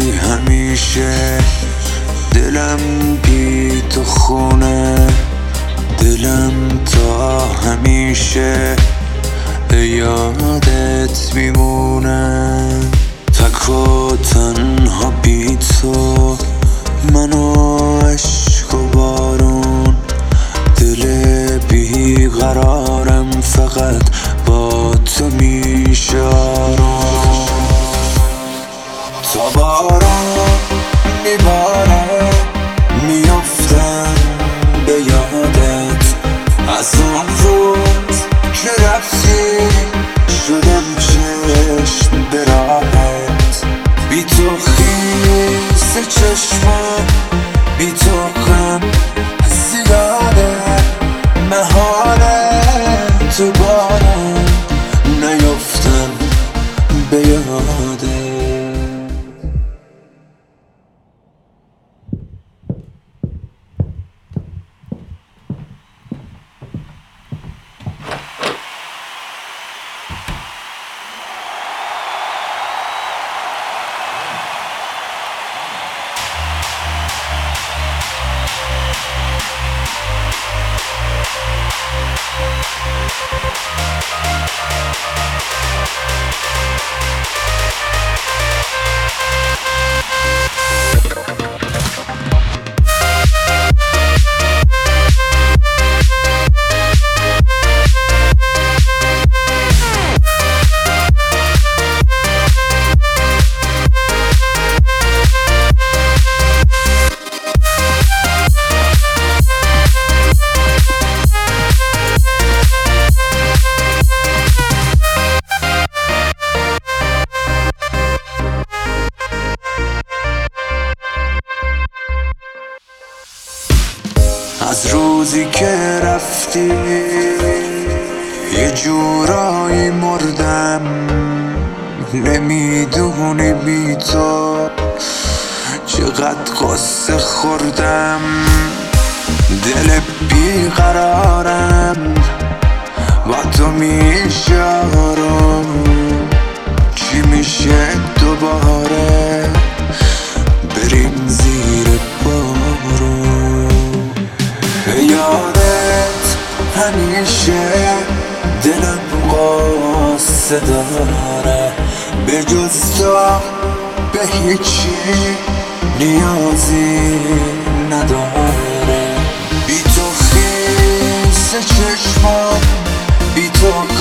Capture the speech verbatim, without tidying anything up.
همیشه دلم بی تو خونه، دلم تا همیشه یادت میمونه. تک و تنها بی تو، من و عشق و بارون، دل بی قرارم فقط با تو میشه آروم. تا باران میباره میافتم به یادت، از اون روز که رفتی شدم چشم به راهت. بی تو خیس چشمم، بی تو غم زیاده، محاله تو بارم نیفتم به یادت. از روزی که رفتی یه جورایی مردم، نمیدونی بی تو چقدر قصه خوردم. دل بیقرارم با تو میشه آروم، چی میشه دوباره بریم زیر بارون. یادت همیشه دلم قصه داره، به جز تو به هیچی نیازی نداره. بی تو خیس چشمم، بی تو